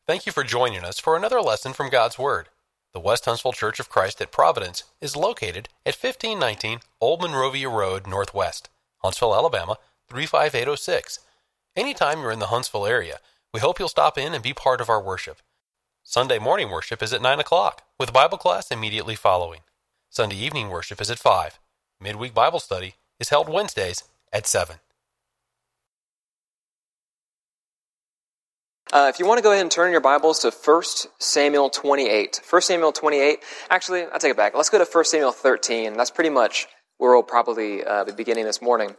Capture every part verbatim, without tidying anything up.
Thank you for joining us for another lesson from God's Word. The West Huntsville Church of Christ at Providence is located at fifteen nineteen Old Monrovia Road Northwest, Huntsville, Alabama, three five eight oh six. Anytime you're in the Huntsville area, we hope you'll stop in and be part of our worship. Sunday morning worship is at nine o'clock, with Bible class immediately following. Sunday evening worship is at five. Midweek Bible study is held Wednesdays at seven. Uh, if you want to go ahead and turn your Bibles to First Samuel twenty-eight. First Samuel twenty-eight. Actually, I'll take it back. Let's go to First Samuel thirteen. That's pretty much where we'll probably uh, be beginning this morning.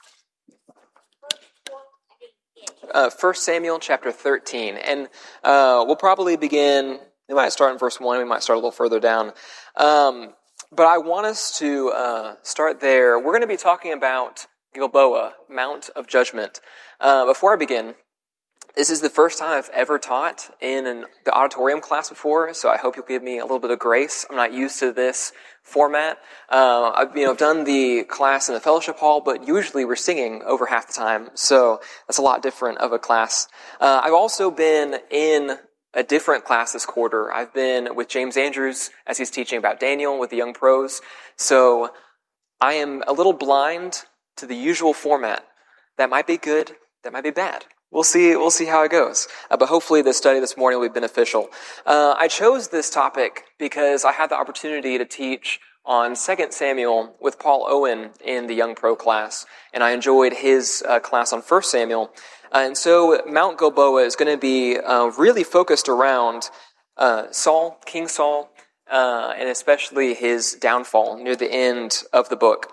Uh, First Samuel chapter thirteen. And uh, we'll probably begin, we might start in verse one, we might start a little further down. Um, but I want us to uh, start there. We're going to be talking about Gilboa, Mount of Judgment. Uh, before I begin, this is the first time I've ever taught in an, the auditorium class before, so I hope you'll give me a little bit of grace. I'm not used to this format. Uh, I've you know done the class in the fellowship hall, but usually we're singing over half the time, so that's a lot different of a class. Uh, I've also been in a different class this quarter. I've been with James Andrews as he's teaching about Daniel with the young pros, so I am a little blind to the usual format. That might be good, that might be bad. We'll see, we'll see how it goes. Uh, but hopefully this study this morning will be beneficial. Uh, I chose this topic because I had the opportunity to teach on Second Samuel with Paul Owen in the Young Pro class, and I enjoyed his uh, class on First Samuel. Uh, and so Mount Gilboa is going to be uh, really focused around uh, Saul, King Saul, uh, and especially his downfall near the end of the book.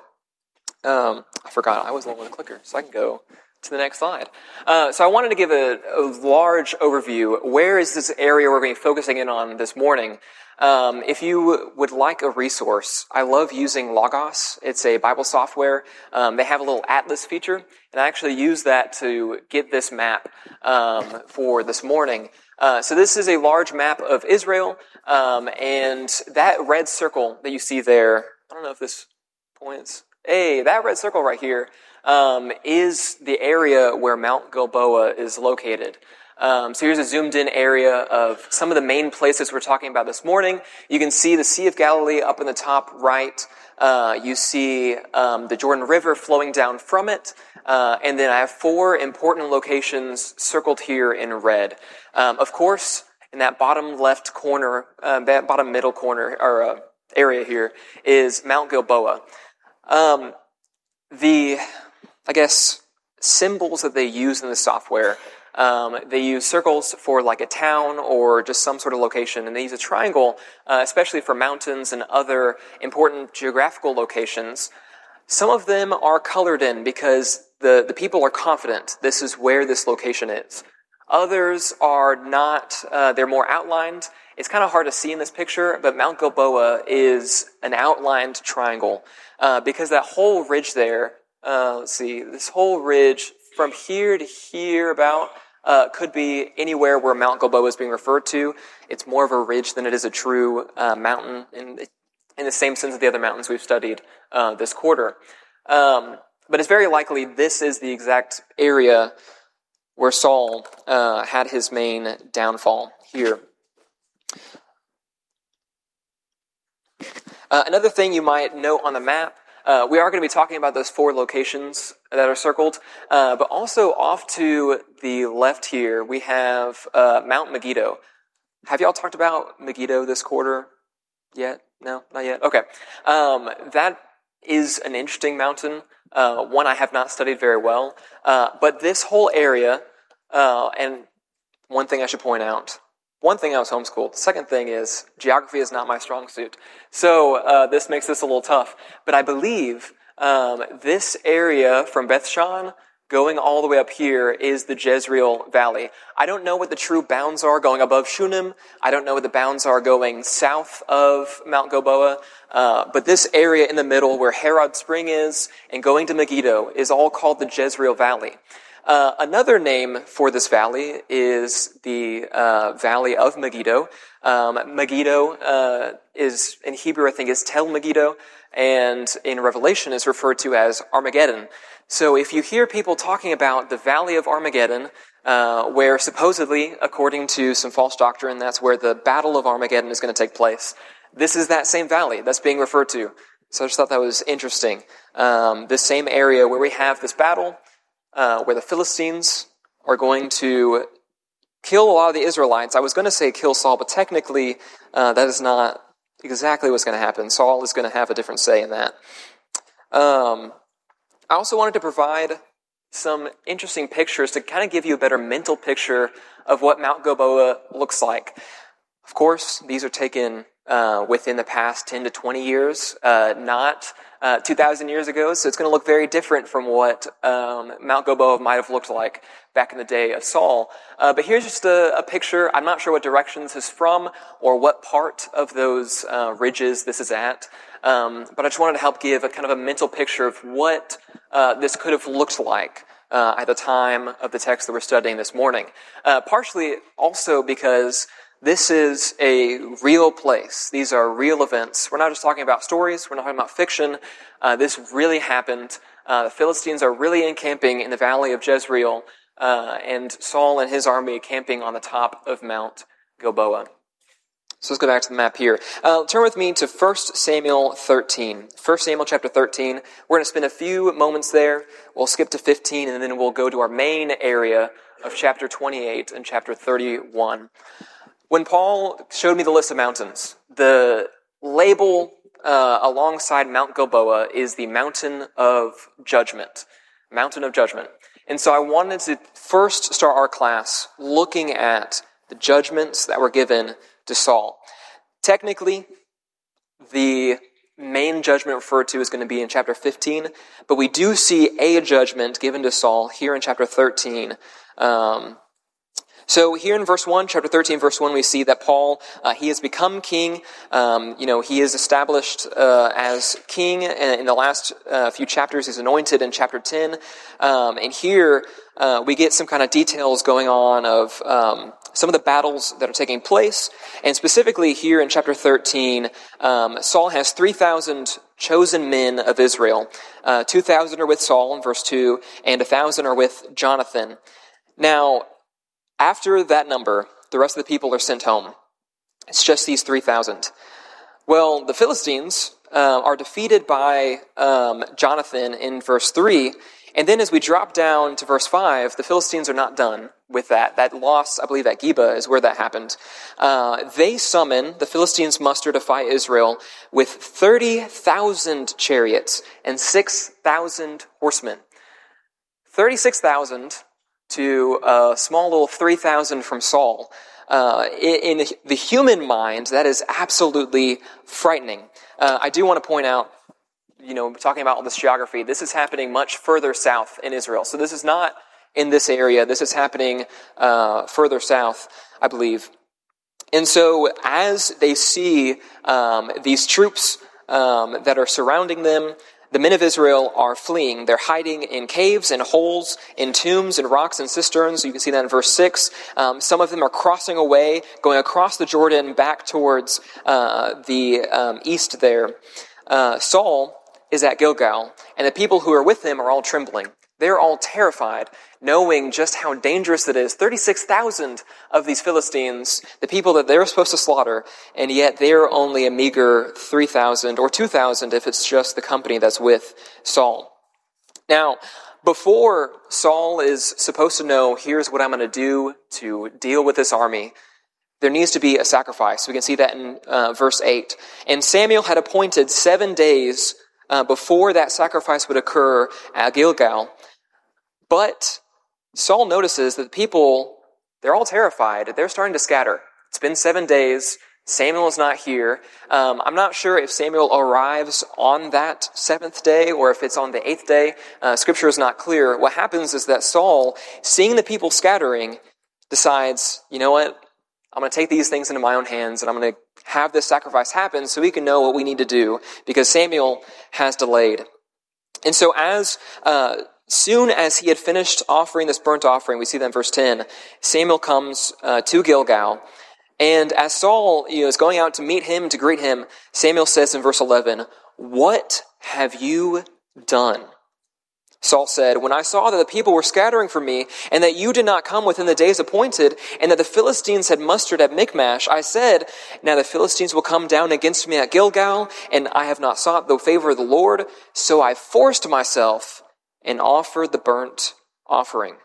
Um, I forgot, I was the one with the clicker, so I can go to the next slide. Uh, so I wanted to give a, a large overview. Where is this area we're going to be focusing in on this morning? Um, if you would like a resource, I love using Logos. It's a Bible software. Um, they have a little atlas feature, and I actually use that to get this map um, for this morning. Uh, so this is a large map of Israel, um, and that red circle that you see there, I don't know if this points. Hey, that red circle right here Um, is the area where Mount Gilboa is located. Um, so here's a zoomed-in area of some of the main places we're talking about this morning. You can see the Sea of Galilee up in the top right. Uh, you see um, the Jordan River flowing down from it. Uh, and then I have four important locations circled here in red. Um, of course, in that bottom left corner, uh, that bottom middle corner, or uh, area here, is Mount Gilboa. Um, the... I guess, symbols that they use in the software. Um, they use circles for like a town or just some sort of location, and they use a triangle, uh, especially for mountains and other important geographical locations. Some of them are colored in because the, the people are confident this is where this location is. Others are not, uh, they're more outlined. It's kind of hard to see in this picture, but Mount Gilboa is an outlined triangle, uh, because that whole ridge there, Uh, let's see, this whole ridge from here to here about uh, could be anywhere where Mount Gilboa is being referred to. It's more of a ridge than it is a true uh, mountain in, in the same sense of the other mountains we've studied uh, this quarter. Um, but it's very likely this is the exact area where Saul uh, had his main downfall here. Uh, another thing you might note on the map, Uh, we are going to be talking about those four locations that are circled, uh, but also off to the left here, we have uh, Mount Megiddo. Have y'all talked about Megiddo this quarter yet? No, not yet? Okay. Um, that is an interesting mountain, uh, one I have not studied very well, uh, but this whole area, uh, and one thing I should point out, One thing, I was homeschooled. The second thing is, geography is not my strong suit. So uh, this makes this a little tough. But I believe um, this area from Beth Shan going all the way up here is the Jezreel Valley. I don't know what the true bounds are going above Shunem. I don't know what the bounds are going south of Mount Gilboa. Uh, but this area in the middle where Harod Spring is and going to Megiddo is all called the Jezreel Valley. Uh, another name for this valley is the uh, Valley of Megiddo. Um, Megiddo uh, is, in Hebrew, I think, is Tel Megiddo, and in Revelation is referred to as Armageddon. So if you hear people talking about the Valley of Armageddon, uh, where supposedly, according to some false doctrine, that's where the Battle of Armageddon is going to take place. This is that same valley that's being referred to. So I just thought that was interesting. Um, this same area where we have this battle, uh, where the Philistines are going to kill a lot of the Israelites. I was going to say kill Saul, but technically uh, that is not exactly what's going to happen. Saul is going to have a different say in that. Um, I also wanted to provide some interesting pictures to kind of give you a better mental picture of what Mount Gilboa looks like. Of course, these are taken uh, within the past ten to twenty years, uh, not uh, two thousand years ago, so it's going to look very different from what um, Mount Gilboa might have looked like back in the day of Saul. Uh, but here's just a, a picture. I'm not sure what direction this is from or what part of those uh, ridges this is at, um, but I just wanted to help give a kind of a mental picture of what uh, this could have looked like uh, at the time of the text that we're studying this morning. Uh, partially also because this is a real place. These are real events. We're not just talking about stories. We're not talking about fiction. Uh, this really happened. Uh, the Philistines are really encamping in the valley of Jezreel, uh, and Saul and his army camping on the top of Mount Gilboa. So let's go back to the map here. Uh, turn with me to First Samuel thirteen. First Samuel chapter thirteen. We're going to spend a few moments there. We'll skip to fifteen, and then we'll go to our main area of chapter twenty-eight and chapter thirty-one. When Paul showed me the list of mountains, the label uh, alongside Mount Gilboa is the Mountain of Judgment. Mountain of Judgment. And so I wanted to first start our class looking at the judgments that were given to Saul. Technically, the main judgment referred to is going to be in chapter fifteen, but we do see a judgment given to Saul here in chapter thirteen. Um, So here in verse one, chapter thirteen, verse one, we see that Paul, uh, he has become king. Um, you know, he is established uh, as king in the last uh, few chapters. He's anointed in chapter ten. Um, and here uh, we get some kind of details going on of um, some of the battles that are taking place. And specifically here in chapter thirteen, um, Saul has three thousand chosen men of Israel. Uh, two thousand are with Saul in verse two, and one thousand are with Jonathan. Now, after that number, the rest of the people are sent home. It's just these three thousand. Well, the Philistines uh, are defeated by um, Jonathan in verse three, and then as we drop down to verse five, the Philistines are not done with that. That loss, I believe, at Geba is where that happened. Uh, they summon, the Philistines muster to fight Israel with thirty thousand chariots and six thousand horsemen. thirty-six thousand to a small little three thousand from Saul. Uh, in, in the human mind, that is absolutely frightening. Uh, I do want to point out, you know, talking about all this geography, this is happening much further south in Israel. So this is not in this area. This is happening uh, further south, I believe. And so as they see um, these troops um, that are surrounding them, the men of Israel are fleeing. They're hiding in caves and holes, in tombs and rocks and cisterns. You can see that in verse six. Um, some of them are crossing away, going across the Jordan back towards uh, the um, east there. Uh, Saul is at Gilgal, and the people who are with him are all trembling. They're all terrified, knowing just how dangerous it is. thirty-six thousand of these Philistines, the people that they're supposed to slaughter, and yet they're only a meager three thousand or two thousand if it's just the company that's with Saul. Now, before Saul is supposed to know, here's what I'm going to do to deal with this army, there needs to be a sacrifice. We can see that in uh, verse eight. And Samuel had appointed seven days uh, before that sacrifice would occur at Gilgal. But Saul notices that the people, they're all terrified. They're starting to scatter. It's been seven days. Samuel is not here. Um, I'm not sure if Samuel arrives on that seventh day or if it's on the eighth day. Uh, scripture is not clear. What happens is that Saul, seeing the people scattering, decides, you know what? I'm going to take these things into my own hands and I'm going to have this sacrifice happen so we can know what we need to do because Samuel has delayed. And so as uh, soon as he had finished offering this burnt offering, we see that in verse ten, Samuel comes uh, to Gilgal. And as Saul you know, is going out to meet him, to greet him, Samuel says in verse eleven, "What have you done?" Saul said, "When I saw that the people were scattering from me, and that you did not come within the days appointed, and that the Philistines had mustered at Michmash, I said, now the Philistines will come down against me at Gilgal, and I have not sought the favor of the Lord. So I forced myself and offered the burnt offering."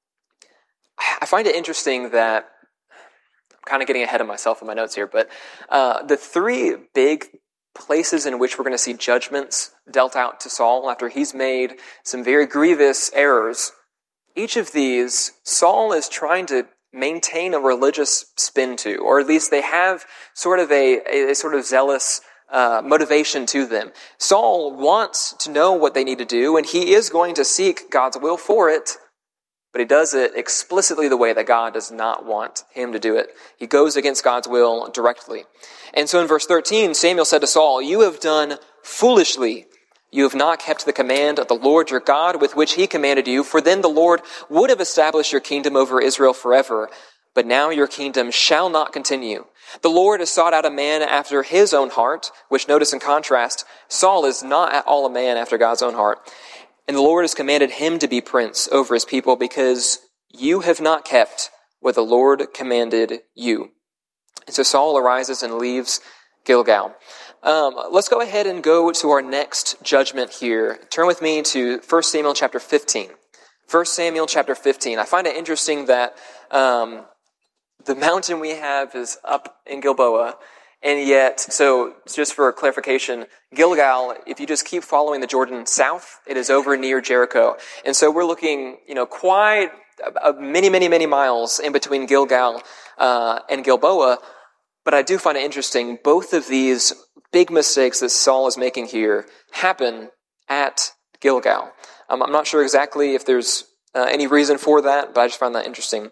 I find it interesting that, I'm kind of getting ahead of myself in my notes here, but uh, the three big places in which we're going to see judgments dealt out to Saul after he's made some very grievous errors, each of these, Saul is trying to maintain a religious spin to, or at least they have sort of a, a, a sort of zealous uh, motivation to them. Saul wants to know what they need to do, and he is going to seek God's will for it, but he does it explicitly the way that God does not want him to do it. He goes against God's will directly. And so in verse thirteen, Samuel said to Saul, "You have done foolishly. You have not kept the command of the Lord your God with which he commanded you, for then the Lord would have established your kingdom over Israel forever. But now your kingdom shall not continue. The Lord has sought out a man after his own heart," which, notice in contrast, Saul is not at all a man after God's own heart. "And the Lord has commanded him to be prince over his people, because you have not kept what the Lord commanded you." And so Saul arises and leaves Gilgal. Um, let's go ahead and go to our next judgment here. Turn with me to First Samuel chapter fifteen. First Samuel chapter fifteen. I find it interesting that um, the mountain we have is up in Gilboa, and yet, so just for clarification, Gilgal, if you just keep following the Jordan south, it is over near Jericho. And so we're looking, you know, quite uh, many, many, many miles in between Gilgal uh, and Gilboa. But I do find it interesting, both of these big mistakes that Saul is making here happen at Gilgal. Um, I'm not sure exactly if there's uh, any reason for that, but I just find that interesting.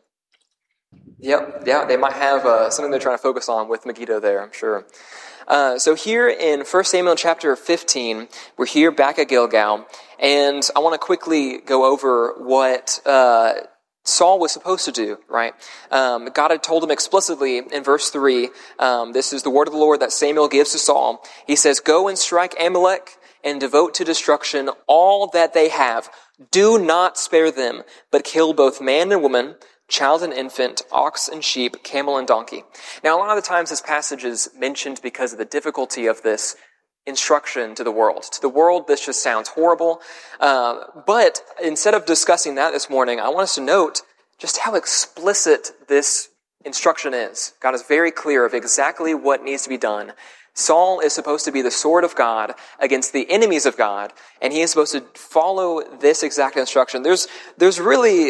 Yep, yeah, they might have uh, something they're trying to focus on with Megiddo there, I'm sure. Uh, so here in First Samuel chapter fifteen, we're here back at Gilgal, and I want to quickly go over what uh, Saul was supposed to do, right? Um, God had told him explicitly in verse three, um, this is the word of the Lord that Samuel gives to Saul. He says, "Go and strike Amalek and devote to destruction all that they have. Do not spare them, but kill both man and woman, child and infant, ox and sheep, camel and donkey." Now, a lot of the times this passage is mentioned because of the difficulty of this instruction to the world. To the world, this just sounds horrible. Uh, but instead of discussing that this morning, I want us to note just how explicit this instruction is. God is very clear of exactly what needs to be done. Saul is supposed to be the sword of God against the enemies of God, and he is supposed to follow this exact instruction. There's, there's really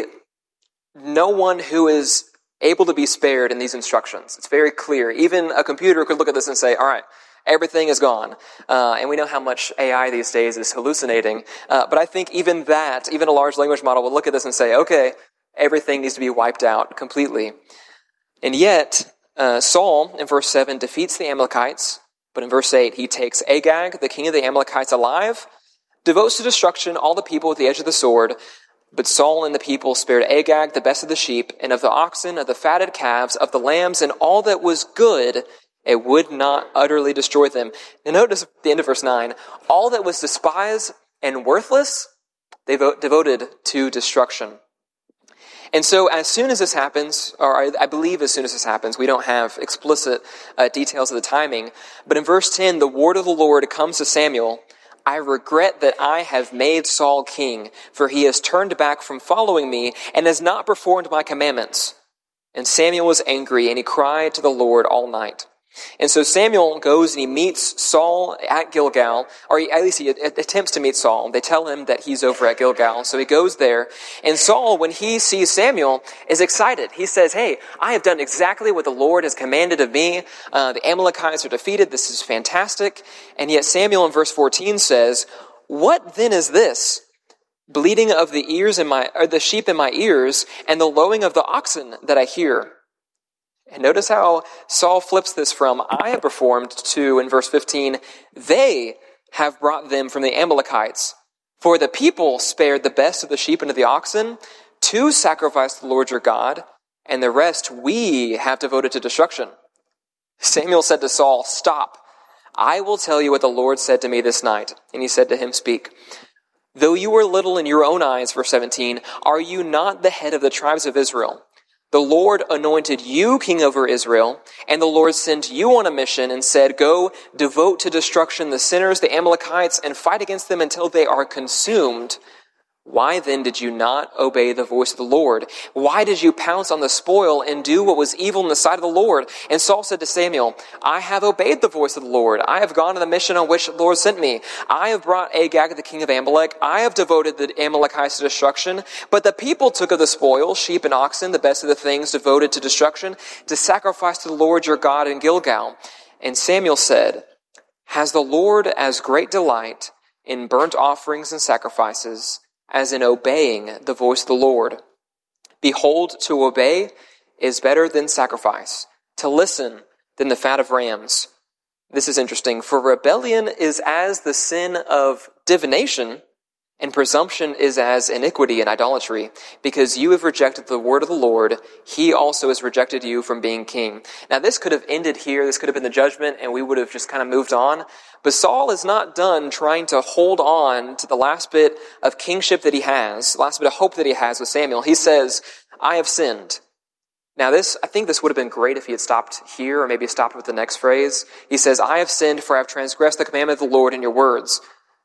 no one who is able to be spared in these instructions. It's very clear. Even a computer could look at this and say, all right, everything is gone. Uh, and we know how much A I these days is hallucinating. Uh, but I think even that, even a large language model will look at this and say, okay, everything needs to be wiped out completely. And yet, uh, Saul, in verse seven, defeats the Amalekites. But in verse eight, he takes Agag, the king of the Amalekites, alive, devotes to destruction all the people with the edge of the sword. But Saul and the people spared Agag, the best of the sheep, and of the oxen, of the fatted calves, of the lambs, and all that was good, it would not utterly destroy them. Now notice at the end of verse nine, all that was despised and worthless, they vo- devoted to destruction. And so as soon as this happens, or I, I believe as soon as this happens, we don't have explicit uh, details of the timing, but in verse ten, the word of the Lord comes to Samuel, "I regret that I have made Saul king, for he has turned back from following me and has not performed my commandments." And Samuel was angry, and he cried to the Lord all night. And so Samuel goes and he meets Saul at Gilgal, or he, at least he attempts to meet Saul. They tell him that he's over at Gilgal, so he goes there. And Saul, when he sees Samuel, is excited. He says, "Hey, I have done exactly what the Lord has commanded of me. Uh, the Amalekites are defeated. This is fantastic." And yet Samuel in verse fourteen says, "What then is this? Bleating of the ears in my, or the sheep in my ears, and the lowing of the oxen that I hear." And notice how Saul flips this from "I have performed" to, in verse fifteen, "They have brought them from the Amalekites. For the people spared the best of the sheep and of the oxen to sacrifice to the Lord your God, and the rest we have devoted to destruction." Samuel said to Saul, "Stop. I will tell you what the Lord said to me this night." And he said to him, "Speak." Though you were little in your own eyes, verse seventeen, are you not the head of the tribes of Israel? The Lord anointed you king over Israel, and the Lord sent you on a mission and said, go devote to destruction the sinners, the Amalekites, and fight against them until they are consumed. Why then did you not obey the voice of the Lord? Why did you pounce on the spoil and do what was evil in the sight of the Lord? And Saul said to Samuel, I have obeyed the voice of the Lord. I have gone to the mission on which the Lord sent me. I have brought Agag, the king of Amalek. I have devoted the Amalekites to destruction. But the people took of the spoil, sheep and oxen, the best of the things devoted to destruction, to sacrifice to the Lord your God in Gilgal. And Samuel said, has the Lord as great delight in burnt offerings and sacrifices as in obeying the voice of the Lord? Behold, to obey is better than sacrifice, to listen than the fat of rams. This is interesting, for rebellion is as the sin of divination, and presumption is as iniquity and idolatry. Because you have rejected the word of the Lord, he also has rejected you from being king. Now this could have ended here, this could have been the judgment, and we would have just kind of moved on. But Saul is not done trying to hold on to the last bit of kingship that he has, the last bit of hope that he has with Samuel. He says, I have sinned. Now this, I think this would have been great if he had stopped here, or maybe stopped with the next phrase. He says, I have sinned, for I have transgressed the commandment of the Lord in your words.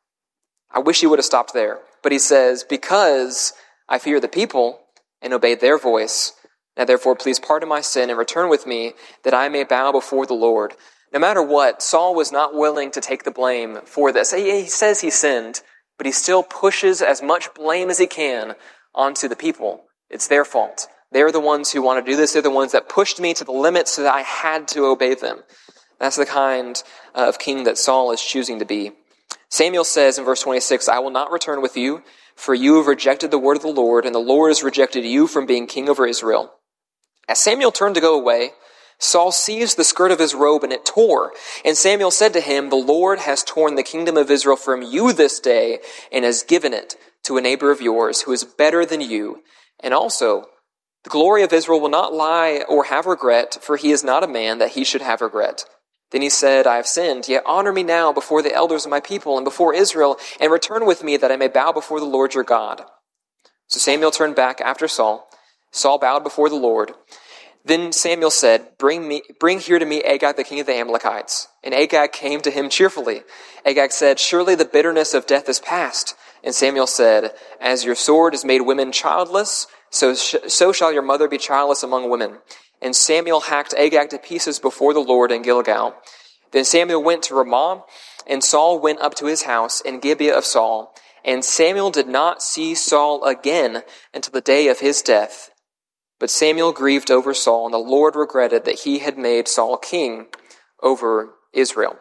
I wish he would have stopped there. But he says, because I fear the people and obeyed their voice, now therefore please pardon my sin and return with me, that I may bow before the Lord. No matter what, Saul was not willing to take the blame for this. He says he sinned, but he still pushes as much blame as he can onto the people. It's their fault. They're the ones who want to do this. They're the ones that pushed me to the limit so that I had to obey them. That's the kind of king that Saul is choosing to be. Samuel says in verse twenty-six, I will not return with you, for you have rejected the word of the Lord, and the Lord has rejected you from being king over Israel. As Samuel turned to go away, Saul seized the skirt of his robe, and it tore. And Samuel said to him, the Lord has torn the kingdom of Israel from you this day, and has given it to a neighbor of yours, who is better than you. And also, the glory of Israel will not lie or have regret, for he is not a man that he should have regret. Then he said, I have sinned, yet honor me now before the elders of my people and before Israel, and return with me that I may bow before the Lord your God. So Samuel turned back after Saul. Saul bowed before the Lord. Then Samuel said, Bring me, bring here to me Agag, the king of the Amalekites. And Agag came to him cheerfully. Agag said, surely the bitterness of death is past. And Samuel said, as your sword has made women childless, so, sh- so shall your mother be childless among women. And Samuel hacked Agag to pieces before the Lord in Gilgal. Then Samuel went to Ramah, and Saul went up to his house in Gibeah of Saul. And Samuel did not see Saul again until the day of his death. But Samuel grieved over Saul, and the Lord regretted that he had made Saul king over Israel.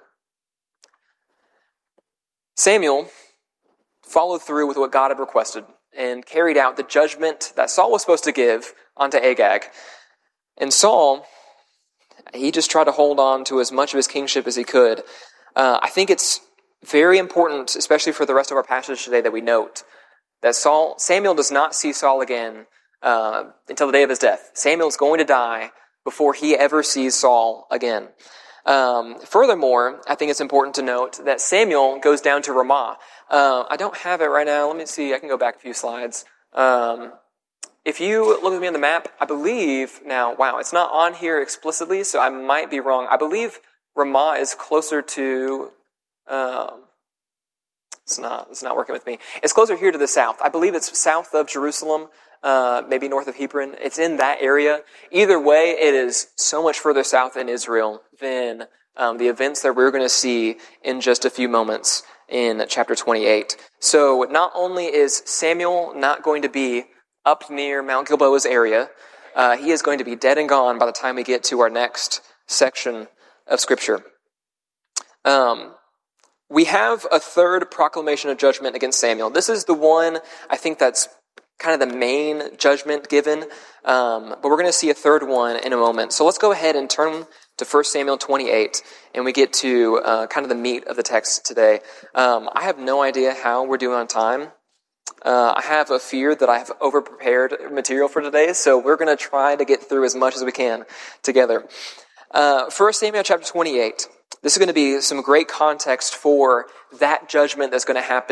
Samuel followed through with what God had requested and carried out the judgment that Saul was supposed to give onto Agag. And Saul, he just tried to hold on to as much of his kingship as he could. Uh, I think it's very important, especially for the rest of our passage today, that we note that Saul, Samuel does not see Saul again uh, until the day of his death. Samuel is going to die before he ever sees Saul again. Um, furthermore, I think it's important to note that Samuel goes down to Ramah. Uh, I don't have it right now. Let me see. I can go back a few slides. Um, If you look with me on the map, I believe, now, wow, it's not on here explicitly, so I might be wrong. I believe Ramah is closer to, um, it's not, it's not working with me. It's closer here to the south. I believe it's south of Jerusalem, uh, maybe north of Hebron. It's in that area. Either way, it is so much further south in Israel than um, the events that we're going to see in just a few moments in chapter twenty-eight. So not only is Samuel not going to be up near Mount Gilboa's area, uh, he is going to be dead and gone by the time we get to our next section of Scripture. Um, we have a third proclamation of judgment against Samuel. This is the one, I think, that's kind of the main judgment given, um, but we're going to see a third one in a moment. So let's go ahead and turn to First Samuel twenty-eight, and we get to uh, kind of the meat of the text today. Um, I have no idea how we're doing on time. Uh, I have a fear that I have over-prepared material for today, so we're going to try to get through as much as we can together. Uh, First Samuel chapter twenty-eight. This is going to be some great context for that judgment that's going to happen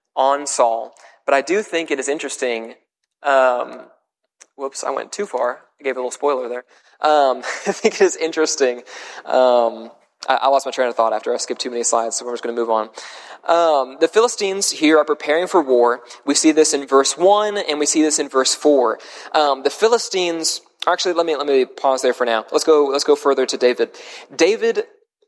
on Saul. But I do think it is interesting. Um, whoops, I went too far. I gave a little spoiler there. Um, I think it is interesting. Um, I, I lost my train of thought after I skipped too many slides, so we're just going to move on. Um, the Philistines here are preparing for war. We see this in verse one, and we see this in verse four. Um, the Philistines, actually, let me let me pause there for now. Let's go. Let's go further to David. David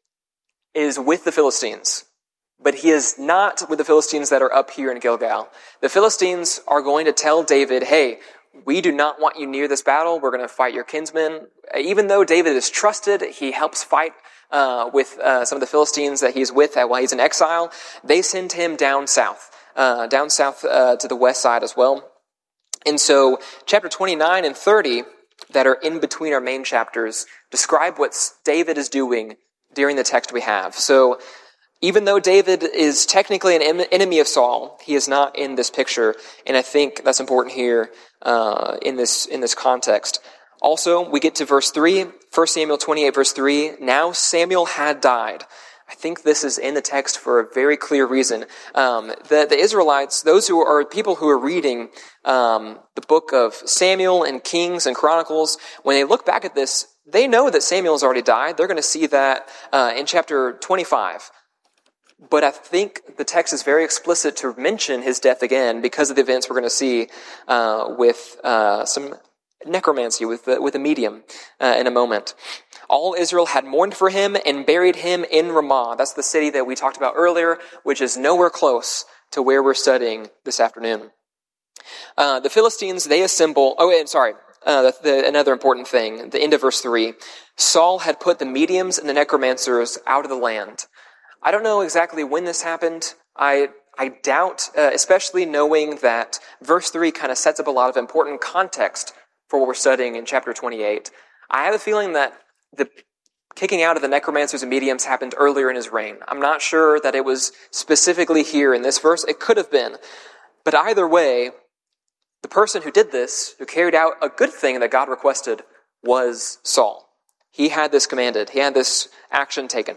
is with the Philistines, but he is not with the Philistines that are up here in Gilgal. The Philistines are going to tell David, "Hey, we do not want you near this battle. We're going to fight your kinsmen." Even though David is trusted, he helps fight uh, with uh, some of the Philistines that he's with while he's in exile. They send him down south, uh, down south uh, to the west side as well. And so chapter twenty-nine and thirty that are in between our main chapters describe what David is doing during the text we have. So even though David is technically an enemy of Saul, he is not in this picture, and I think that's important here uh, in this in this context. Also, we get to verse three, First Samuel twenty-eight, verse three. Now Samuel had died. I think this is in the text for a very clear reason. Um, the, the Israelites, those who are people who are reading um, the book of Samuel and Kings and Chronicles, when they look back at this, they know that Samuel has already died. They're going to see that uh, in chapter twenty-five. But I think the text is very explicit to mention his death again because of the events we're going to see uh, with uh, some necromancy, with the, with a medium uh, in a moment. All Israel had mourned for him and buried him in Ramah. That's the city that we talked about earlier, which is nowhere close to where we're studying this afternoon. Uh, the Philistines, they assemble... Oh, and sorry. Uh, the, the, another important thing, the end of verse three. Saul had put the mediums and the necromancers out of the land. I don't know exactly when this happened. I I doubt, uh, especially knowing that verse three kind of sets up a lot of important context for what we're studying in chapter twenty-eight. I have a feeling that the kicking out of the necromancers and mediums happened earlier in his reign. I'm not sure that it was specifically here in this verse. It could have been. But either way, the person who did this, who carried out a good thing that God requested, was Saul. He had this commanded. He had this action taken.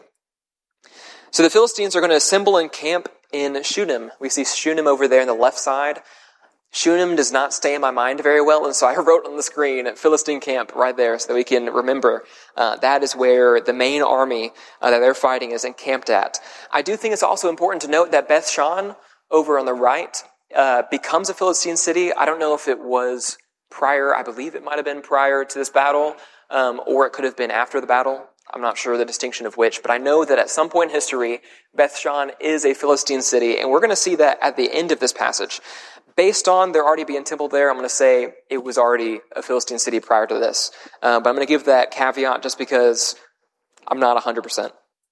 So the Philistines are going to assemble and camp in Shunem. We see Shunem over there on the left side. Shunem does not stay in my mind very well, and so I wrote on the screen Philistine camp right there so that we can remember uh, that is where the main army uh, that they're fighting is encamped at. I do think it's also important to note that Beth Shan over on the right uh, becomes a Philistine city. I don't know if it was prior. I believe it might have been prior to this battle, um, or it could have been after the battle. I'm not sure the distinction of which, but I know that at some point in history, Beth Shan is a Philistine city, and we're going to see that at the end of this passage. Based on there already being temple there, I'm going to say it was already a Philistine city prior to this. Uh, but I'm going to give that caveat just because I'm not one hundred percent.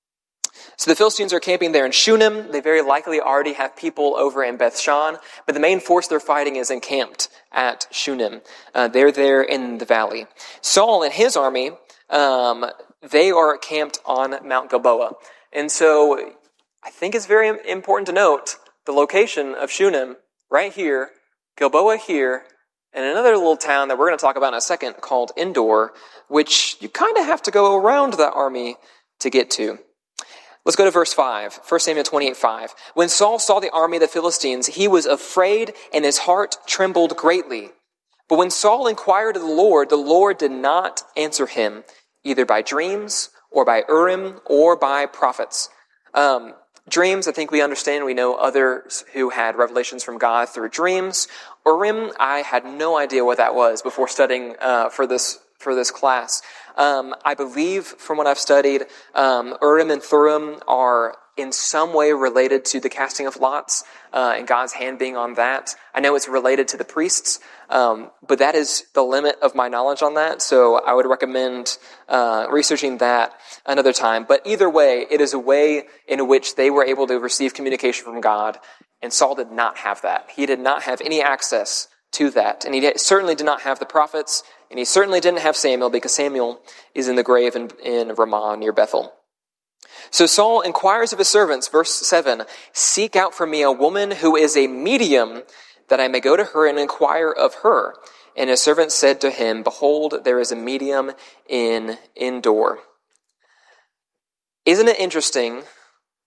So the Philistines are camping there in Shunem. They very likely already have people over in Beth Shan, but the main force they're fighting is encamped at Shunem. Uh, they're there in the valley. Saul and his army, um, they are camped on Mount Gilboa. And so I think it's very important to note the location of Shunem right here, Gilboa here, and another little town that we're going to talk about in a second called Endor, which you kind of have to go around that army to get to. Let's go to verse five, First Samuel twenty-eight, five. When Saul saw the army of the Philistines, he was afraid and his heart trembled greatly. But when Saul inquired of the Lord, the Lord did not answer him, either by dreams or by Urim or by prophets. Um, dreams, I think we understand. We know others who had revelations from God through dreams. Urim, I had no idea what that was before studying uh, for this for this class. Um, I believe, from what I've studied, um, Urim and Thummim are in some way related to the casting of lots uh, and God's hand being on that. I know it's related to the priests, um, but that is the limit of my knowledge on that, so I would recommend uh, researching that another time. But either way, it is a way in which they were able to receive communication from God, and Saul did not have that. He did not have any access to that, and he certainly did not have the prophets, and he certainly didn't have Samuel, because Samuel is in the grave in, in Ramah near Bethel. So Saul inquires of his servants, verse seven, "Seek out for me a woman who is a medium, that I may go to her and inquire of her." And his servant said to him, "Behold, there is a medium in Endor." Isn't it interesting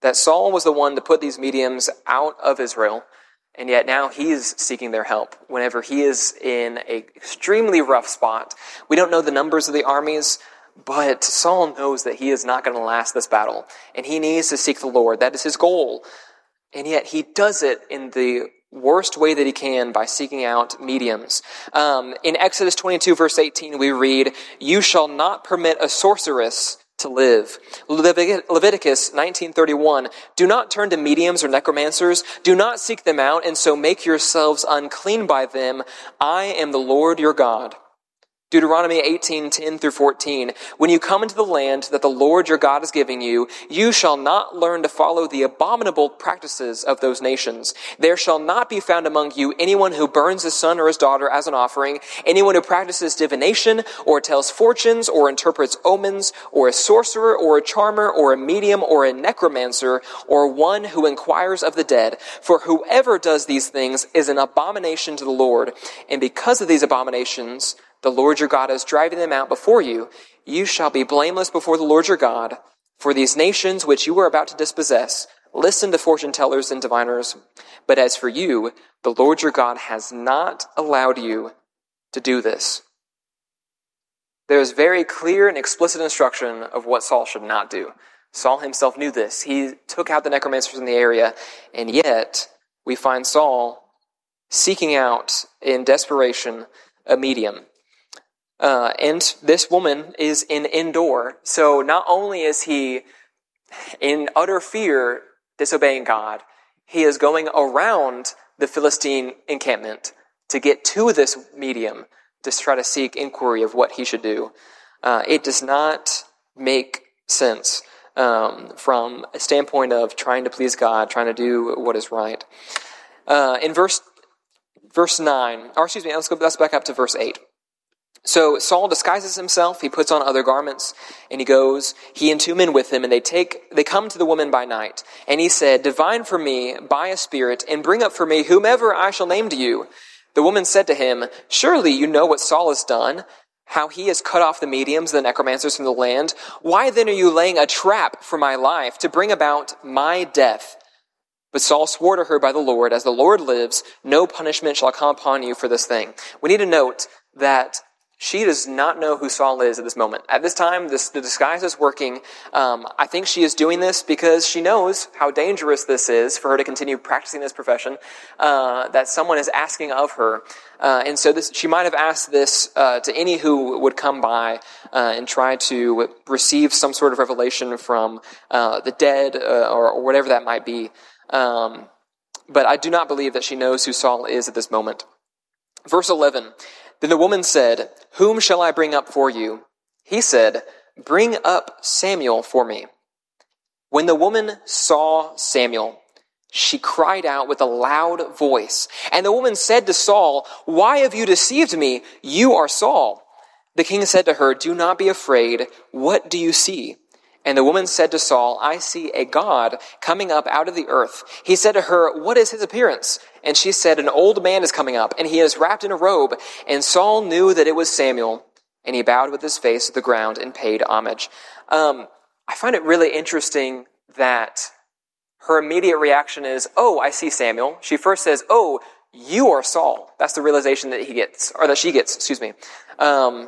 that Saul was the one to put these mediums out of Israel, and yet now he's seeking their help whenever he is in an extremely rough spot. We don't know the numbers of the armies, but Saul knows that he is not going to last this battle, and he needs to seek the Lord. That is his goal. And yet he does it in the worst way that he can by seeking out mediums. Um, in Exodus twenty-two, verse eighteen, we read, "You shall not permit a sorceress to live." Levit- Leviticus nineteen thirty-one, "Do not turn to mediums or necromancers. Do not seek them out, and so make yourselves unclean by them. I am the Lord your God." Deuteronomy eighteen ten through fourteen, "When you come into the land that the Lord your God is giving you, you shall not learn to follow the abominable practices of those nations. There shall not be found among you anyone who burns his son or his daughter as an offering, anyone who practices divination, or tells fortunes, or interprets omens, or a sorcerer, or a charmer, or a medium, or a necromancer, or one who inquires of the dead. For whoever does these things is an abomination to the Lord. And because of these abominations, the Lord your God is driving them out before you. You shall be blameless before the Lord your God. For these nations which you are about to dispossess, listen to fortune tellers and diviners. But as for you, the Lord your God has not allowed you to do this." There is very clear and explicit instruction of what Saul should not do. Saul himself knew this. He took out the necromancers in the area, and yet we find Saul seeking out in desperation a medium. Uh, and this woman is in Endor. So not only is he in utter fear disobeying God, he is going around the Philistine encampment to get to this medium to try to seek inquiry of what he should do. Uh, it does not make sense um, from a standpoint of trying to please God, trying to do what is right. Uh, in verse verse nine, or excuse me, let's go. Let's back up to verse eight. So Saul disguises himself, he puts on other garments, and he goes, he and two men with him, and they take, they come to the woman by night. And he said, "Divine for me by a spirit, and bring up for me whomever I shall name to you." The woman said to him, "Surely you know what Saul has done, how he has cut off the mediums, the necromancers from the land. Why then are you laying a trap for my life to bring about my death?" But Saul swore to her by the Lord, "As the Lord lives, no punishment shall come upon you for this thing." We need to note that she does not know who Saul is at this moment. At this time, this, the disguise is working. Um, I think she is doing this because she knows how dangerous this is for her to continue practicing this profession, uh, that someone is asking of her. Uh, and so this, she might have asked this uh, to any who would come by uh, and try to receive some sort of revelation from uh, the dead uh, or, or whatever that might be. Um, but I do not believe that she knows who Saul is at this moment. Verse eleven, "Then the woman said, 'Whom shall I bring up for you?' He said, 'Bring up Samuel for me.' When the woman saw Samuel, she cried out with a loud voice. And the woman said to Saul, 'Why have you deceived me? You are Saul.' The king said to her, 'Do not be afraid. What do you see?' And the woman said to Saul, 'I see a god coming up out of the earth.' He said to her, 'What is his appearance?' And she said, 'An old man is coming up, and he is wrapped in a robe.' And Saul knew that it was Samuel, and he bowed with his face to the ground and paid homage." Um, I find it really interesting that her immediate reaction is, "Oh, I see Samuel." She first says, "Oh, you are Saul." That's the realization that he gets, or that she gets, excuse me. Um,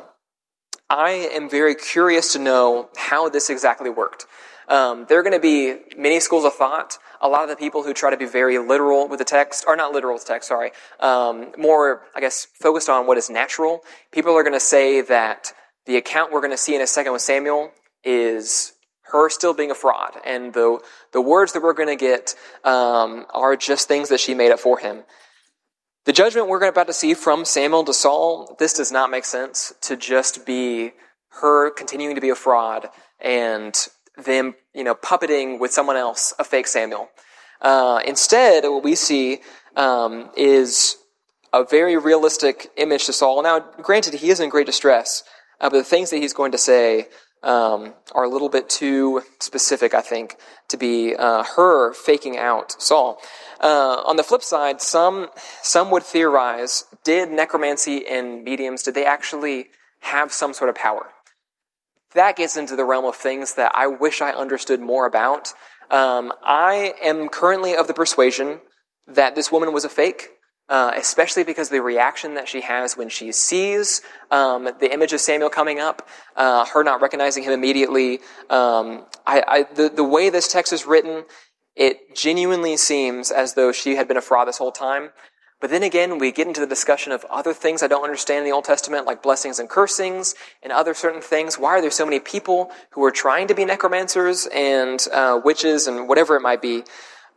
I am very curious to know how this exactly worked. Um, there are going to be many schools of thought. A lot of the people who try to be very literal with the text, or not literal with the text, sorry, um, more, I guess, focused on what is natural. People are going to say that the account we're going to see in a second with Samuel is her still being a fraud, and the the words that we're going to get um, are just things that she made up for him. The judgment we're about to see from Samuel to Saul, this does not make sense to just be her continuing to be a fraud and them, you know, puppeting with someone else a fake Samuel. Uh, instead, what we see um, is a very realistic image to Saul. Now, granted, he is in great distress, uh, but the things that he's going to say um, are a little bit too specific, I think, to be uh, her faking out Saul. Uh, on the flip side, some some would theorize, did necromancy and mediums, did they actually have some sort of power? that gets into the realm of things that I wish I understood more about. Um, I am currently of the persuasion that this woman was a fake, uh, especially because of the reaction that she has when she sees um, the image of Samuel coming up, uh, her not recognizing him immediately. Um, I, I, the, the way this text is written, it genuinely seems as though she had been a fraud this whole time. But then again, we get into the discussion of other things I don't understand in the Old Testament, like blessings and cursings and other certain things. Why are there so many people who are trying to be necromancers and uh, witches and whatever it might be?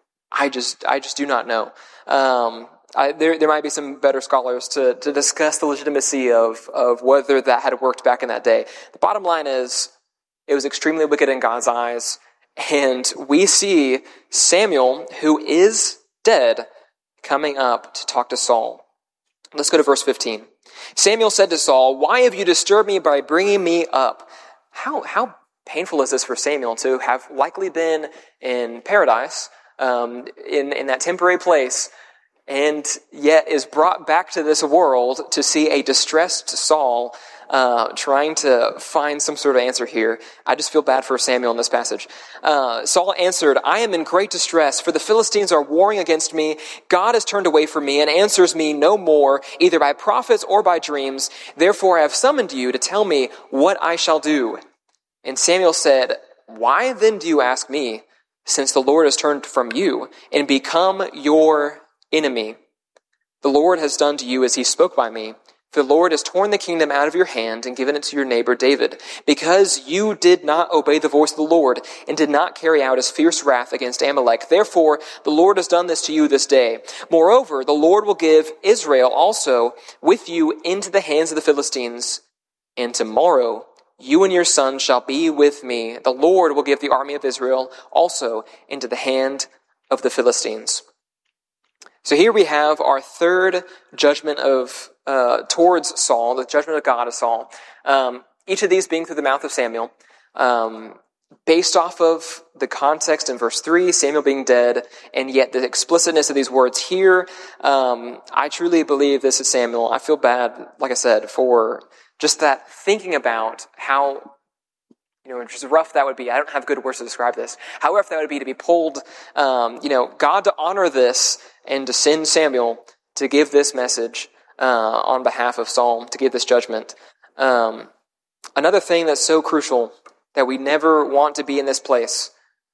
I just, I just do not know. Um, I, there, there might be some better scholars to, to discuss the legitimacy of, of whether that had worked back in that day. The bottom line is, it was extremely wicked in God's eyes, and we see Samuel, who is dead, coming up to talk to Saul. Let's go to verse fifteen. Samuel said to Saul, "Why have you disturbed me by bringing me up?" How, how painful is this for Samuel to have likely been in paradise, um, in, in that temporary place, and yet is brought back to this world to see a distressed Saul uh, trying to find some sort of answer here. I just feel bad for Samuel in this passage. Uh, Saul answered, "I am in great distress, for the Philistines are warring against me. God has turned away from me and answers me no more, either by prophets or by dreams. Therefore I have summoned you to tell me what I shall do." And Samuel said, "Why then do you ask me, since the Lord has turned from you and become your enemy? The Lord has done to you as he spoke by me. For the Lord has torn the kingdom out of your hand and given it to your neighbor David, because you did not obey the voice of the Lord and did not carry out his fierce wrath against Amalek. Therefore, the Lord has done this to you this day. Moreover, the Lord will give Israel also with you into the hands of the Philistines. And tomorrow, you and your son shall be with me. The Lord will give the army of Israel also into the hand of the Philistines." So here we have our third judgment of uh, towards Saul, the judgment of God of Saul. Um, each of these being through the mouth of Samuel, um, based off of the context in verse three, Samuel being dead, and yet the explicitness of these words here. Um, I truly believe this is Samuel. I feel bad, like I said, for just that thinking about how, you know, just rough that would be. I don't have good words to describe this. How rough that would be to be pulled, um, you know, God to honor this and to send Samuel to give this message uh, on behalf of Saul, to give this judgment. Um, another thing that's so crucial, that we never want to be in this place,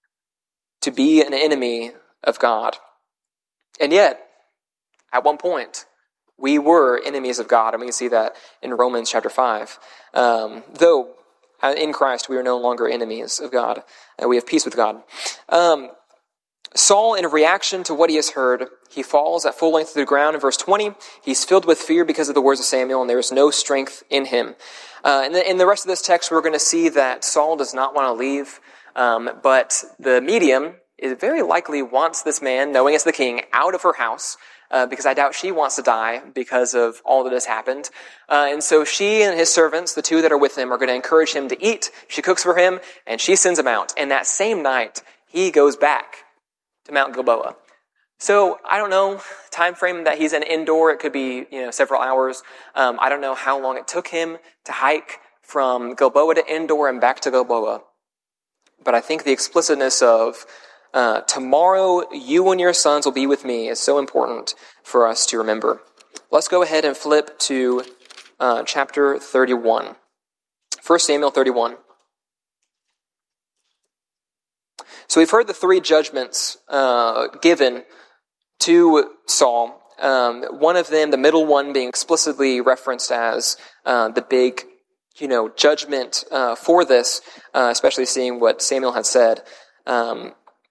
to be an enemy of God. And yet, at one point, we were enemies of God, and we can see that in Romans chapter five. Um, though, in Christ, we are no longer enemies of God. Uh, we have peace with God. Um, Saul, in reaction to what he has heard, he falls at full length to the ground in verse twenty. He's filled with fear because of the words of Samuel, and there is no strength in him. Uh, in, the, in the rest of this text, we're going to see that Saul does not want to leave, um, but the medium is very likely wants this man, knowing it's the king, out of her house, uh, because I doubt she wants to die because of all that has happened. Uh, and so she and his servants, the two that are with him, are going to encourage him to eat. She cooks for him, and she sends him out. And that same night, he goes back to Mount Gilboa. So I don't know time frame that he's in indoor. It could be, you know, several hours. Um, I don't know how long it took him to hike from Gilboa to Endor and back to Gilboa. But I think the explicitness of uh, tomorrow you and your sons will be with me is so important for us to remember. Let's go ahead and flip to uh, chapter thirty-one. First Samuel thirty-one. So we've heard the three judgments uh, given to Saul. Um, one of them, the middle one, being explicitly referenced as uh, the big, you know, judgment uh, for this, uh, especially seeing what Samuel had said. Um,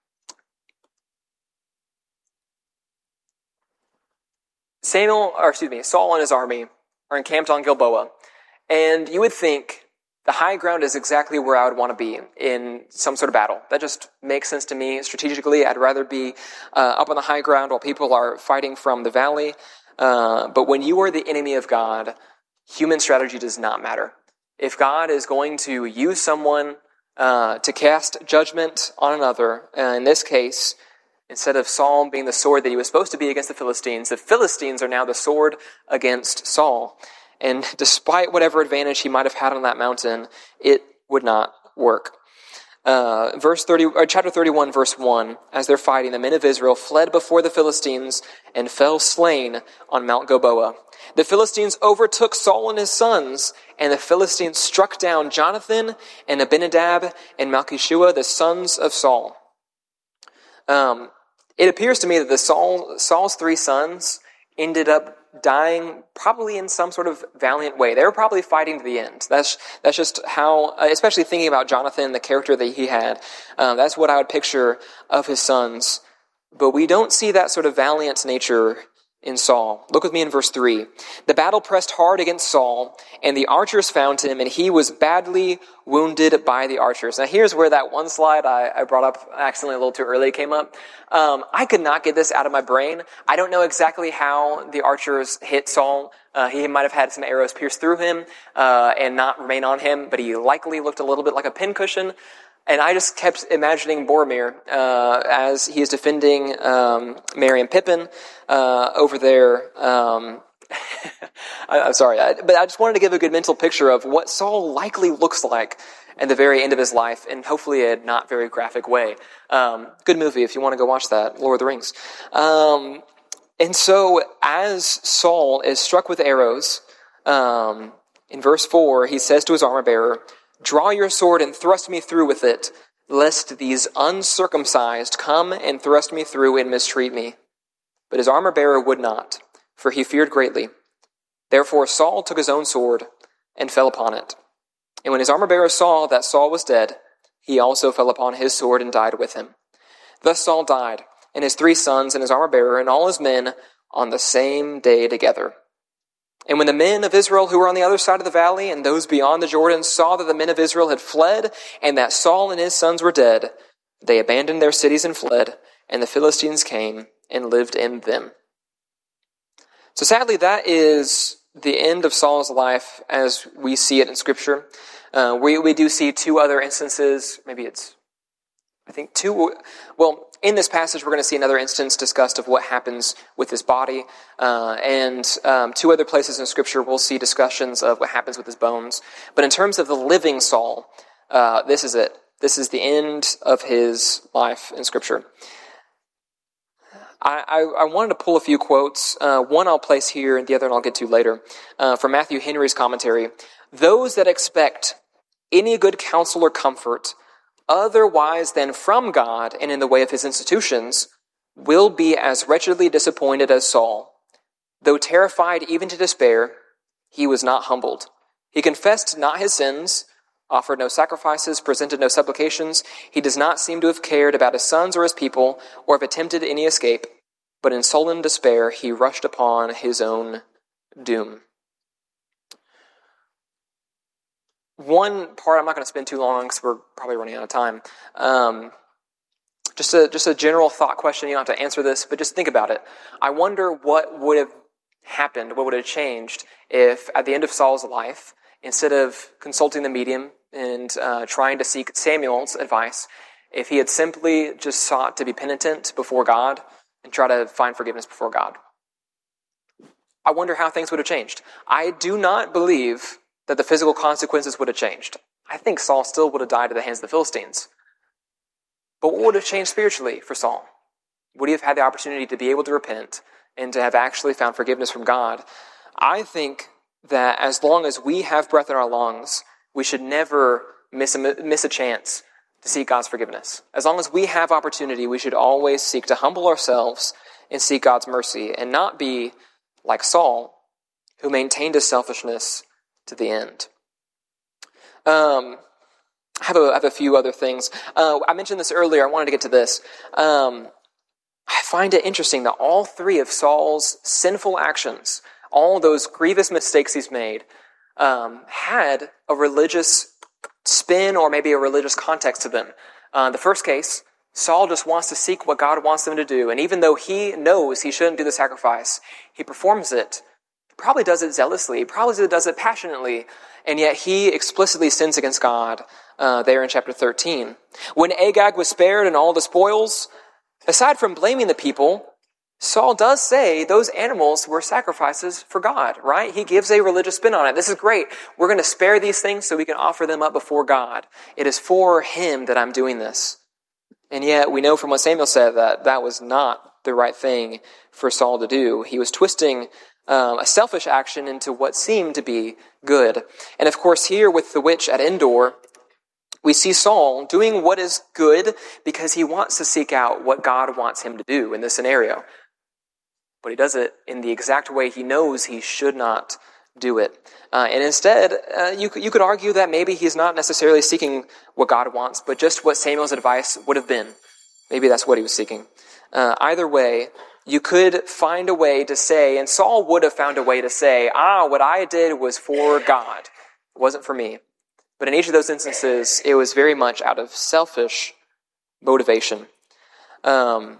Samuel, or excuse me, Saul and his army are encamped on Gilboa, and you would think the high ground is exactly where I would want to be in some sort of battle. That just makes sense to me strategically. I'd rather be uh, up on the high ground while people are fighting from the valley. Uh, but when you are the enemy of God, human strategy does not matter. If God is going to use someone uh, to cast judgment on another, uh, in this case, instead of Saul being the sword that he was supposed to be against the Philistines, the Philistines are now the sword against Saul. And despite whatever advantage he might have had on that mountain, it would not work. Uh, verse thirty, or chapter thirty-one, verse one, as they're fighting, the men of Israel fled before the Philistines and fell slain on Mount Gilboa. The Philistines overtook Saul and his sons, and the Philistines struck down Jonathan and Abinadab and Malchishua, the sons of Saul. Um, it appears to me that the Saul, Saul's three sons ended up dying probably in some sort of valiant way. They were probably fighting to the end. That's that's just how, especially thinking about Jonathan, the character that he had, um, that's what I would picture of his sons. But we don't see that sort of valiant nature in Saul. Look with me in verse three. The battle pressed hard against Saul, and the archers found him, and he was badly wounded by the archers. Now here's where that one slide I, I brought up accidentally a little too early came up. Um, I could not get this out of my brain. I don't know exactly how the archers hit Saul. Uh, he might have had some arrows pierce through him uh, and not remain on him, but he likely looked a little bit like a pincushion. And I just kept imagining Boromir uh, as he is defending um, Merry and Pippin uh, over there. Um, I, I'm sorry, I, but I just wanted to give a good mental picture of what Saul likely looks like at the very end of his life, and hopefully a not very graphic way. Um, good movie if you want to go watch that, Lord of the Rings. Um, and so as Saul is struck with arrows, um, in verse four, he says to his armor bearer, "Draw your sword and thrust me through with it, lest these uncircumcised come and thrust me through and mistreat me." But his armor-bearer would not, for he feared greatly. Therefore Saul took his own sword and fell upon it. And when his armor-bearer saw that Saul was dead, he also fell upon his sword and died with him. Thus Saul died, and his three sons and his armor-bearer and all his men on the same day together. And when the men of Israel who were on the other side of the valley and those beyond the Jordan saw that the men of Israel had fled and that Saul and his sons were dead, they abandoned their cities and fled, and the Philistines came and lived in them. So sadly, that is the end of Saul's life as we see it in Scripture. Uh, we, we do see two other instances, maybe it's, I think two, well, in this passage, we're going to see another instance discussed of what happens with his body. Uh, and um, two other places in Scripture, we'll see discussions of what happens with his bones. But in terms of the living Saul, uh, this is it. This is the end of his life in Scripture. I, I, I wanted to pull a few quotes. Uh, one I'll place here, and the other I'll get to later. Uh, from Matthew Henry's commentary. "Those that expect any good counsel or comfort otherwise than from God and in the way of his institutions, will be as wretchedly disappointed as Saul. Though terrified even to despair, he was not humbled. He confessed not his sins, offered no sacrifices, presented no supplications. He does not seem to have cared about his sons or his people, or have attempted any escape, but in sullen despair he rushed upon his own doom." One part I'm not going to spend too long because we're probably running out of time. Um, just a just a general thought question. You don't have to answer this, but just think about it. I wonder what would have happened, what would have changed if at the end of Saul's life, instead of consulting the medium and uh, trying to seek Samuel's advice, if he had simply just sought to be penitent before God and try to find forgiveness before God. I wonder how things would have changed. I do not believe that the physical consequences would have changed. I think Saul still would have died at the hands of the Philistines. But what would have changed spiritually for Saul? Would he have had the opportunity to be able to repent and to have actually found forgiveness from God? I think that as long as we have breath in our lungs, we should never miss a, miss a chance to seek God's forgiveness. As long as we have opportunity, we should always seek to humble ourselves and seek God's mercy and not be like Saul, who maintained his selfishness to the end. Um, I have a, I have a few other things. Uh, I mentioned this earlier. I wanted to get to this. Um, I find it interesting that all three of Saul's sinful actions, all those grievous mistakes he's made, um, had a religious spin or maybe a religious context to them. Uh, the first case, Saul just wants to seek what God wants him to do, and even though he knows he shouldn't do the sacrifice, he performs it. Probably does it zealously, probably does it passionately, and yet he explicitly sins against God uh, there in chapter thirteen. When Agag was spared and all the spoils, aside from blaming the people, Saul does say those animals were sacrifices for God, right? He gives a religious spin on it. This is great. We're going to spare these things so we can offer them up before God. It is for him that I'm doing this. And yet we know from what Samuel said that that was not the right thing for Saul to do. He was twisting um, a selfish action into what seemed to be good. And of course here with the witch at Endor, we see Saul doing what is good because he wants to seek out what God wants him to do in this scenario. But he does it in the exact way he knows he should not do it. Uh, and instead, uh, you, you could argue that maybe he's not necessarily seeking what God wants, but just what Samuel's advice would have been. Maybe that's what he was seeking. Uh, either way, you could find a way to say, and Saul would have found a way to say, ah, what I did was for God. It wasn't for me. But in each of those instances, it was very much out of selfish motivation. Um,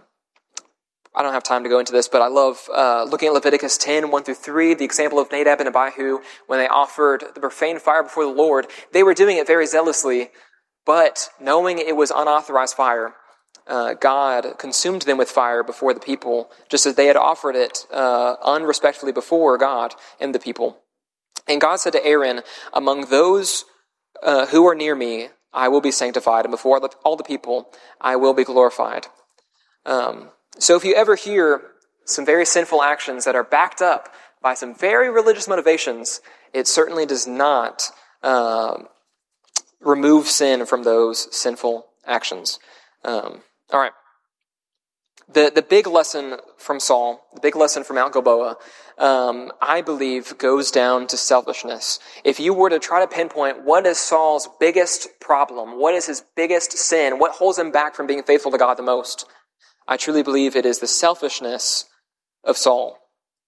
I don't have time to go into this, but I love uh, looking at Leviticus ten, one through three, the example of Nadab and Abihu, when they offered the profane fire before the Lord. They were doing it very zealously, but knowing it was unauthorized fire, uh, God consumed them with fire before the people, just as they had offered it uh, unrespectfully before God and the people. And God said to Aaron, among those uh, who are near me, I will be sanctified, and before all the people, I will be glorified. Um, So if you ever hear some very sinful actions that are backed up by some very religious motivations, it certainly does not uh, remove sin from those sinful actions. Um, all right. The the big lesson from Saul, the big lesson from Mount Gilboa, um, I believe goes down to selfishness. If you were to try to pinpoint what is Saul's biggest problem, what is his biggest sin, what holds him back from being faithful to God the most, I truly believe it is the selfishness of Saul.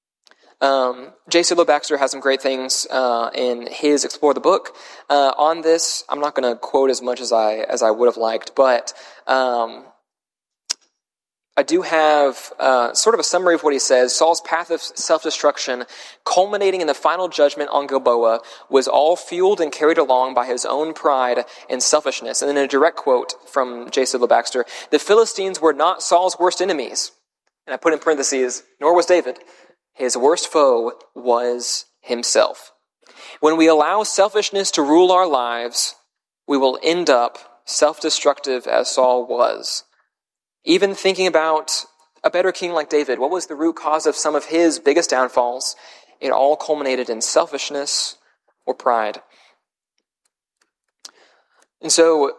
Um, J. Sidlow Baxter has some great things uh, in his Explore the Book uh, on this. I'm not going to quote as much as I as I would have liked, but um, I do have uh, sort of a summary of what he says. Saul's path of self-destruction, culminating in the final judgment on Gilboa, was all fueled and carried along by his own pride and selfishness. And then a direct quote from J. Sidlow Baxter, the Philistines were not Saul's worst enemies. And I put in parentheses, nor was David. His worst foe was himself. When we allow selfishness to rule our lives, we will end up self-destructive as Saul was. Even thinking about a better king like David, what was the root cause of some of his biggest downfalls? It all culminated in selfishness or pride. And so,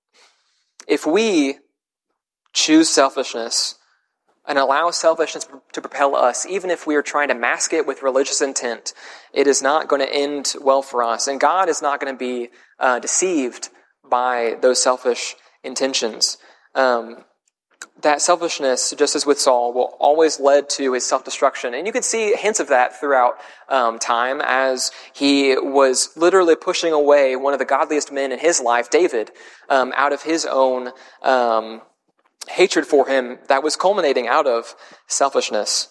if we choose selfishness and allow selfishness to propel us, even if we are trying to mask it with religious intent, it is not going to end well for us. And God is not going to be uh, deceived by those selfish intentions. Um, That selfishness, just as with Saul, will always lead to his self-destruction. And you can see hints of that throughout um, time as he was literally pushing away one of the godliest men in his life, David, um, out of his own um, hatred for him that was culminating out of selfishness.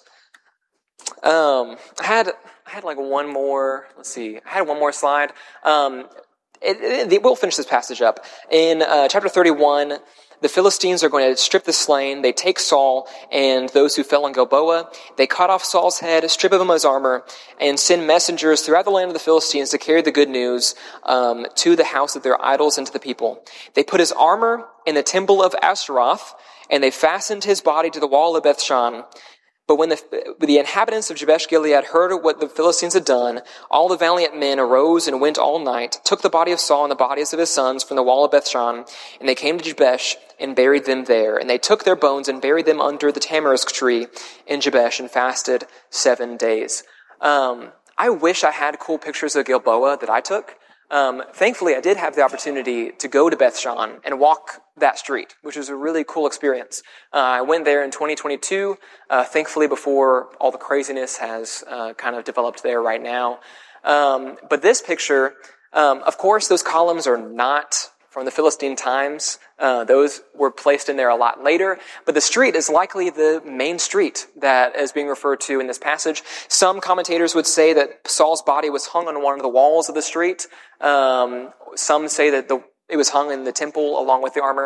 Um, I had I had like one more, let's see, I had one more slide. Um, it, it, we'll finish this passage up. In uh, chapter thirty-one, the Philistines are going to strip the slain. They take Saul and those who fell on Gilboa. They cut off Saul's head, strip of him his armor, and send messengers throughout the land of the Philistines to carry the good news um, to the house of their idols and to the people. They put his armor in the temple of Ashtaroth, and they fastened his body to the wall of Bethshan. But when the, the inhabitants of Jabesh-Gilead heard what the Philistines had done, all the valiant men arose and went all night, took the body of Saul and the bodies of his sons from the wall of Bethshan, and they came to Jabesh and buried them there. And they took their bones and buried them under the tamarisk tree in Jabesh and fasted seven days. Um, I wish I had cool pictures of Gilboa that I took. Um, thankfully, I did have the opportunity to go to Bethshan and walk that street, which was a really cool experience. Uh, I went there in twenty twenty-two, uh, thankfully before all the craziness has uh, kind of developed there right now. Um, but this picture, um, of course, those columns are not from the Philistine times. Uh, those were placed in there a lot later. But the street is likely the main street that is being referred to in this passage. Some commentators would say that Saul's body was hung on one of the walls of the street. Um, some say that the, it was hung in the temple along with the armor.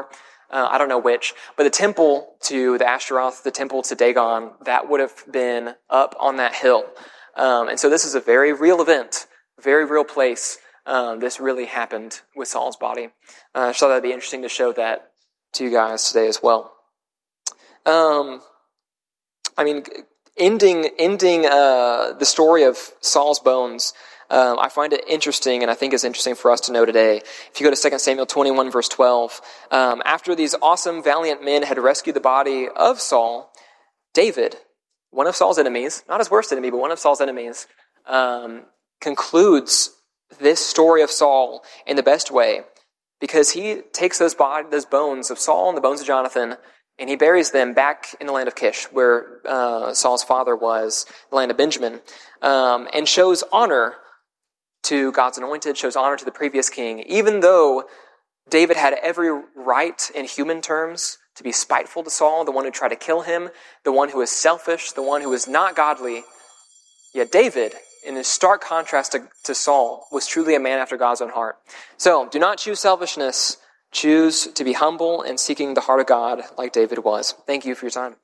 Uh, I don't know which, but the temple to the Ashtaroth, the temple to Dagon, that would have been up on that hill. Um, and so this is a very real event, very real place. Um, this really happened with Saul's body. Uh, I just thought that'd be interesting to show that to you guys today as well. Um, I mean, ending ending uh, the story of Saul's bones, um, I find it interesting, and I think it's interesting for us to know today. If you go to Second Samuel twenty-one, verse twelve, um, after these awesome, valiant men had rescued the body of Saul, David, one of Saul's enemies, not his worst enemy, but one of Saul's enemies, um, concludes this story of Saul in the best way, because he takes those body, those bones of Saul and the bones of Jonathan, and he buries them back in the land of Kish, where uh, Saul's father was, the land of Benjamin, um, and shows honor to God's anointed, shows honor to the previous king, even though David had every right in human terms to be spiteful to Saul, the one who tried to kill him, the one who was selfish, the one who was not godly. Yet David, in a stark contrast to, to Saul, was truly a man after God's own heart. So, do not choose selfishness. Choose to be humble and seeking the heart of God like David was. Thank you for your time.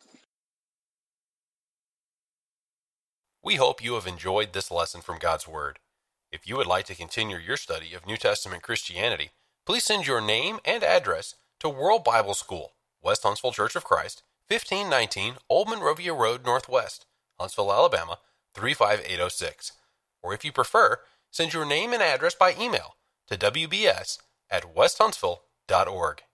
We hope you have enjoyed this lesson from God's Word. If you would like to continue your study of New Testament Christianity, please send your name and address to World Bible School, West Huntsville Church of Christ, fifteen nineteen Old Monrovia Road Northwest, Huntsville, Alabama, three five eight oh six. Or if you prefer, send your name and address by email to w b s at west huntsville dot org.